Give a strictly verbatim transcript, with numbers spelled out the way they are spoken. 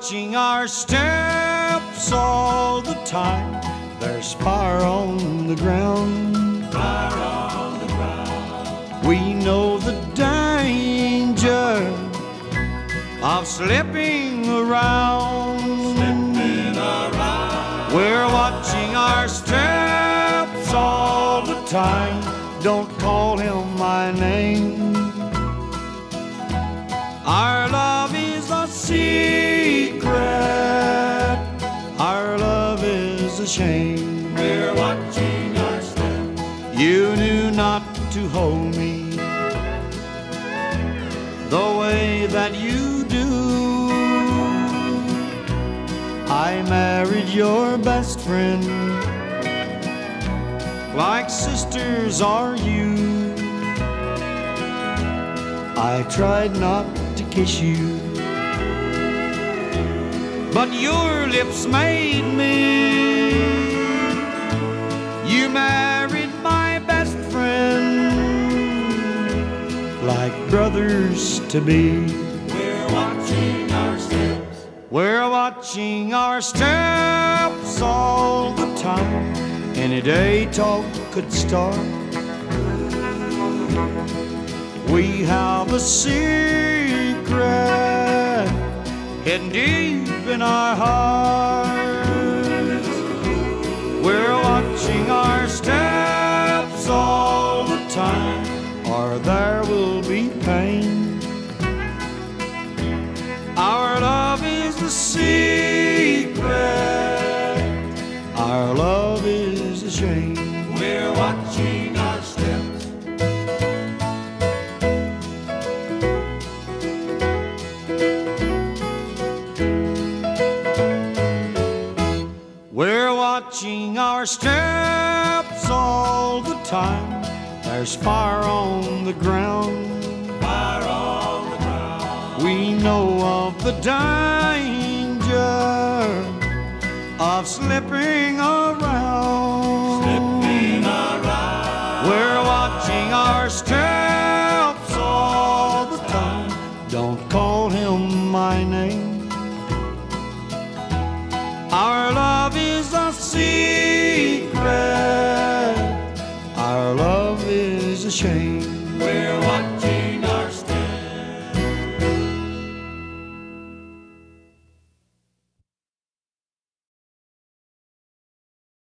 watching our steps all the time. There's fire on the ground. Fire on the ground. We know the danger of slipping around. Slipping around. We're watching our steps all the time. Don't call him my name. Our love is a secret. Our love is a shame. We're watching our steps. You knew not to hold me the way that you do. I married your best friend, like sisters are you. I tried not to kiss you, but your lips made me. You married my best friend, like brothers to be. We're watching our steps. We're watching our steps all the time. Any day talk could start. We have a secret hidden deep in our hearts. We're watching our steps all the time, or there will be pain. Our love is the secret. Our love is a shame. We're watching our steps. We're watching our steps all the time. There's fire on the ground. Fire on the ground. We know of the danger of slipping around. Slipping around. We're watching our steps all the time. Don't call him my name. Our love is a secret. Our love is a shame.